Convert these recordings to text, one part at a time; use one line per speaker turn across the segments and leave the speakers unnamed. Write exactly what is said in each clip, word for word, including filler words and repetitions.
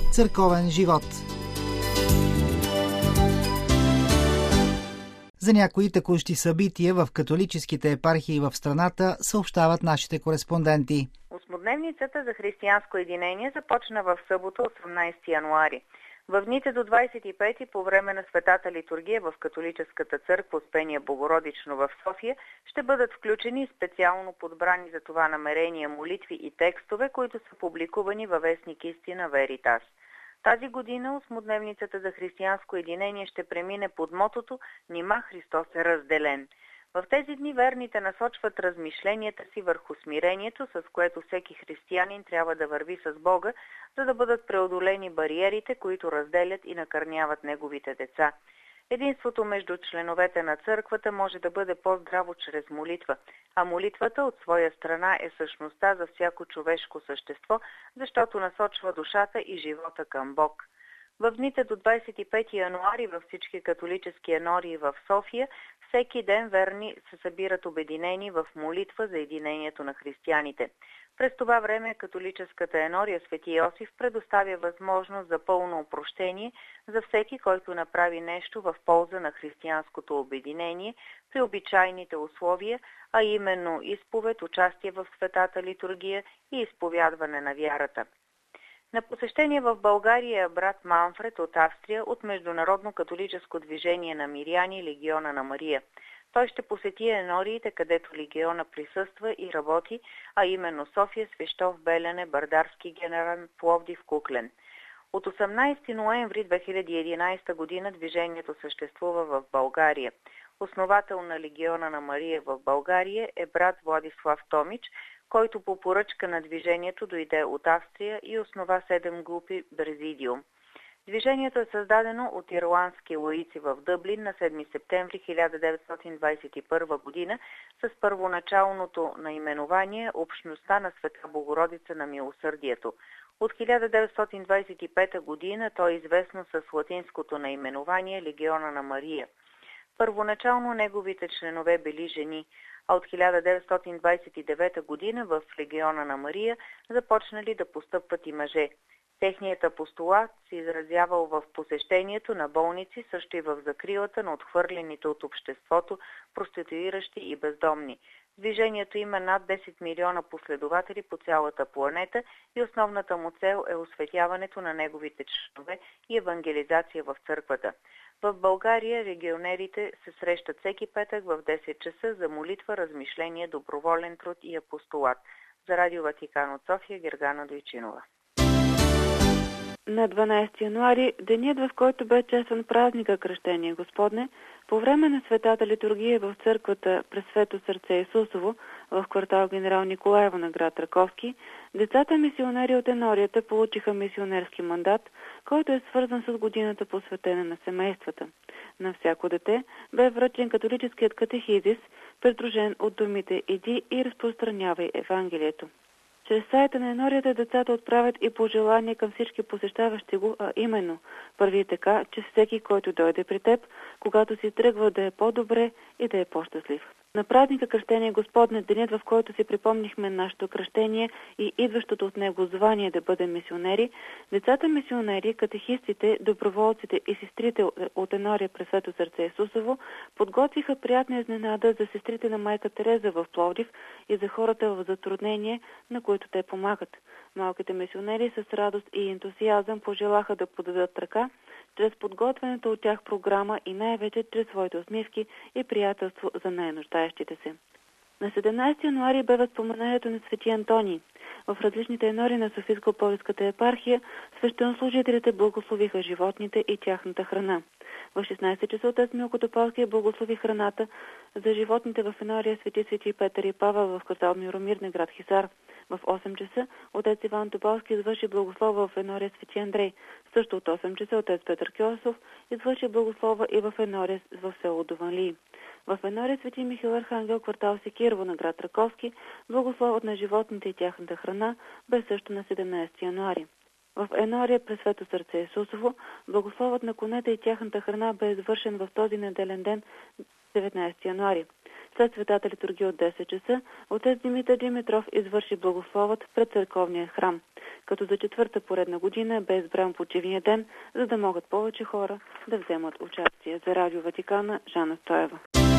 църковен живот. За някои текущи събития в католическите епархии в страната съобщават нашите кореспонденти.
Осмодневницата за християнско единение започна в събота, осемнадесети януари. В дните до двадесет и пети по време на Светата литургия в католическата църква Успение Богородично в София ще бъдат включени специално подбрани за това намерение молитви и текстове, които са публикувани във вестник Истина Веритас. Тази година осмодневницата за християнско единение ще премине под мотото «Нима Христос е разделен». В тези дни верните насочват размишленията си върху смирението, с което всеки християнин трябва да върви с Бога, за да бъдат преодолени бариерите, които разделят и накърняват неговите деца. Единството между членовете на църквата може да бъде по-здраво чрез молитва, а молитвата от своя страна е същността за всяко човешко същество, защото насочва душата и живота към Бог. В дните до двадесет и пети януари във всички католически енории в София всеки ден верни се събират обединени в молитва за единението на християните. През това време католическата енория Свети Йосиф предоставя възможност за пълно опрощение за всеки, който направи нещо в полза на християнското обединение при обичайните условия, а именно изповед, участие в Светата литургия и изповядване на вярата. На посещение в България е брат Манфред от Австрия от Международно католическо движение на миряни Легиона на Мария. Той ще посети енориите, където легиона присъства и работи, а именно София, Свищов, Белене, Бърдарски генерал, Пловдив, Куклен. От осемнадесети ноември две хиляди и единадесета година движението съществува в България. Основател на Легиона на Мария в България е брат Владислав Томич, който по поръчка на движението дойде от Австрия и основа седем групи Президиум. Движението е създадено от ирландски лаици в Дъблин на седми септември хиляда деветстотин двадесет и първа година с първоначалното наименование Общността на Света Богородица на милосърдието. От хиляда деветстотин двадесет и пета година то е известно с латинското наименование Легиона на Мария. Първоначално неговите членове били жени, а от хиляда деветстотин двадесет и девета година в Легиона на Мария започнали да постъпват и мъже. Техният апостолат се изразявал в посещението на болници, също и в закрилата на отхвърлените от обществото, проституиращи и бездомни. Движението има над десет милиона последователи по цялата планета и основната му цел е осветяването на неговите членове и евангелизация в църквата. В България регионерите се срещат всеки петък в десет часа за молитва, размишление, доброволен труд и апостолат. За Радио Ватикан от София, Гергана Дойчинова.
На дванадесети януари, денят, в който бе честван празника Кръщение Господне, по време на Светата литургия в църквата Пресвето сърце Исусово в квартал Генерал Николаево на град Раковски, децата мисионери от енорията получиха мисионерски мандат, който е свързан с годината посветена на семействата. На всяко дете бе връчен католическият катехизис, придружен от думите «Иди и разпространявай Евангелието». Чрез сайта на енорията децата отправят и пожелания към всички посещаващи го, а именно първи така, че всеки, който дойде при теб, когато си тръгва, да е по-добре и да е по-щастлив. На празника Кръщение Господне, денят, в който си припомнихме нашето кръщение и идващото от него звание да бъдем мисионери, децата мисионери, катехистите, доброволците и сестрите от енория Пресвето сърце Исусово подготвиха приятна изненада за сестрите на майка Тереза в Пловдив и за хората в затруднение, на които те помагат. Малките мисионери с радост и ентусиазъм пожелаха да подадат ръка чрез подготвената от тях програма и най-вече чрез своите усмивки и приятелство за най-нуждаещите се. На седемнадесети януари бе възпоменанието на Свети Антоний. В различните енори на Софийско-Пловдивската епархия свещенослужителите благословиха животните и тяхната храна. В шестнадесет часа отец Милко Топалски благослови храната за животните в енория Свети Свети Петър и Павел в квартал Миромир на град Хисар. В осем часа отец Иван Топалски извърши благослова в енория Свети Андрей. Също от осем часа отец Петър Кьосов извърши благослова и в енория в село Дованлии. В енория Свети Михаил Архангел, квартал Секирово на град Раковски, благословът на животните и тяхната храна бе също на седемнадесети януари. В енория Пресвето сърце Исусово, благословът на конете и тяхната храна бе извършен в този неделен ден деветнайсети януари. След светата литургия от десет часа, отец Димитър Димитров извърши благословът пред църковния храм, като за четвърта поредна година бе избран почивния ден, за да могат повече хора да вземат участие. За Радио Ватикана, Жана Стоева.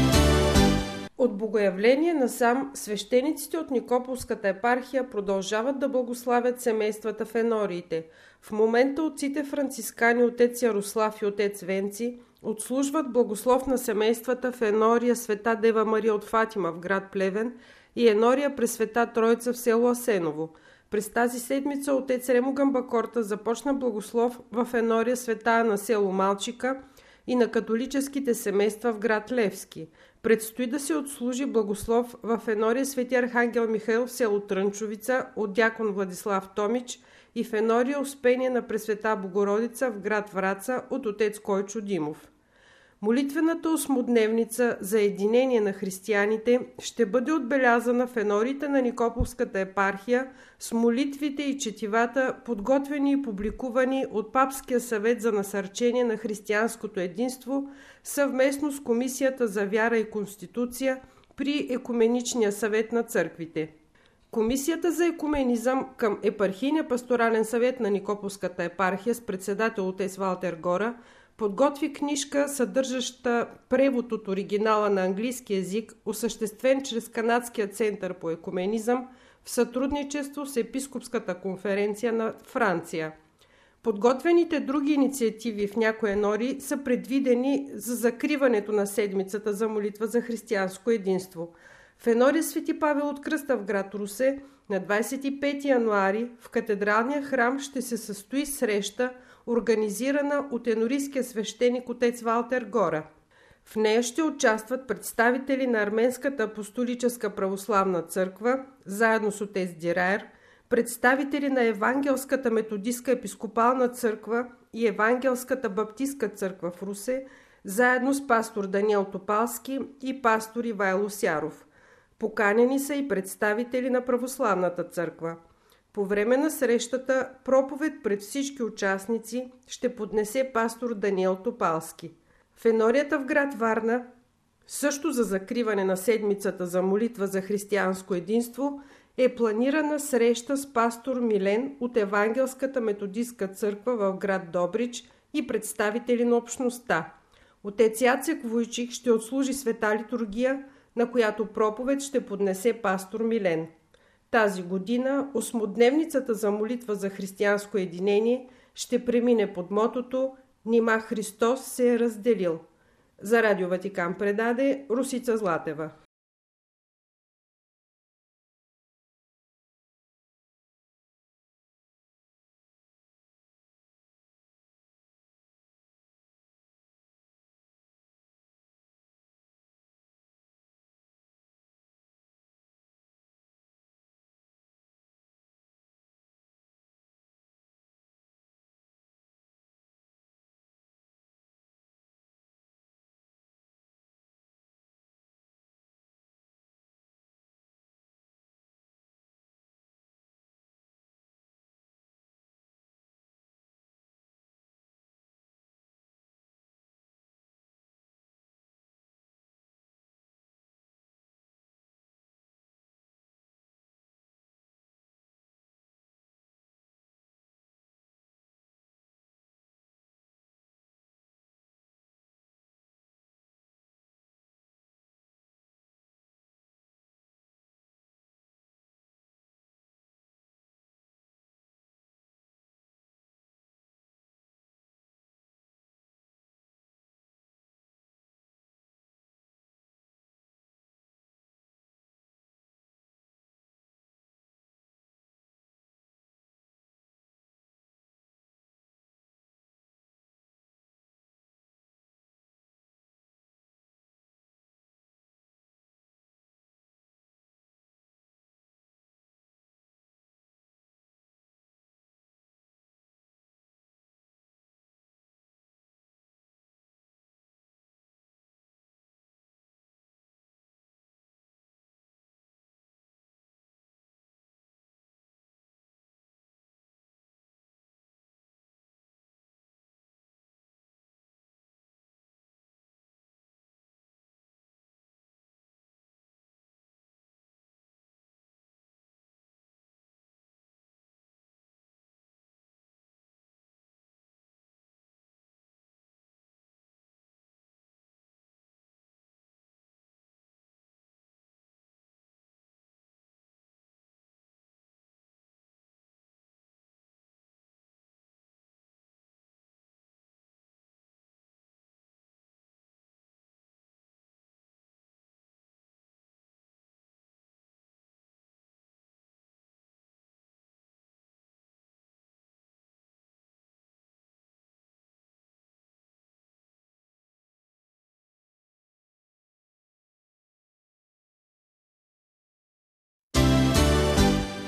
От богоявление насам свещениците от Никополската епархия продължават да благославят семействата в енориите. В момента отците францискани отец Ярослав и отец Венци отслужват благослов на семействата в енория Света Дева Мария от Фатима в град Плевен и енория Пресвета Троица в село Асеново. През тази седмица отец Ремо Гамбакорта започна благослов в енория Света на село Малчика и на католическите семейства в град Левски. Предстои да се отслужи благослов в енория Свети Архангел Михаил в село Трънчовица от дякон Владислав Томич и в енория Успение на Пресвета Богородица в град Враца от отец Койчо Димов. Молитвената осмодневница за единение на християните ще бъде отбелязана в енориите на Никополската епархия с молитвите и четивата, подготвени и публикувани от Папския съвет за насърчение на християнското единство, съвместно с Комисията за вяра и конституция при Екуменичния съвет на църквите. Комисията за екуменизъм към Епархийния пасторален съвет на Никополската епархия с председател отец Валтер Гора подготви книжка, съдържаща превод от оригинала на английски език, осъществен чрез Канадския център по екуменизъм в сътрудничество с Епископската конференция на Франция. Подготвените други инициативи в някои енори са предвидени за закриването на седмицата за молитва за християнско единство. В енория Свети Павел от Кръста в град Русе на двадесет и пети януари в катедралния храм ще се състои среща, организирана от енорийския свещеник отец Валтер Гора. В нея ще участват представители на Арменската апостолическа православна църква, заедно с отец Дираер, представители на Евангелската методистка епископална църква и Евангелската баптистка църква в Русе, заедно с пастор Даниел Топалски и пастор Ивайло Сяров. Поканени са и представители на православната църква. По време на срещата проповед пред всички участници ще поднесе пастор Даниел Топалски. В енорията в град Варна, също за закриване на седмицата за молитва за християнско единство, е планирана среща с пастор Милен от Евангелската методистка църква в град Добрич и представители на общността. Отец Яцек Войчих ще отслужи света литургия, на която проповед ще поднесе пастор Милен. Тази година осмодневницата за молитва за християнско единение ще премине под мотото «Нима Христос се е разделил». За Радио Ватикан предаде Русица Златева.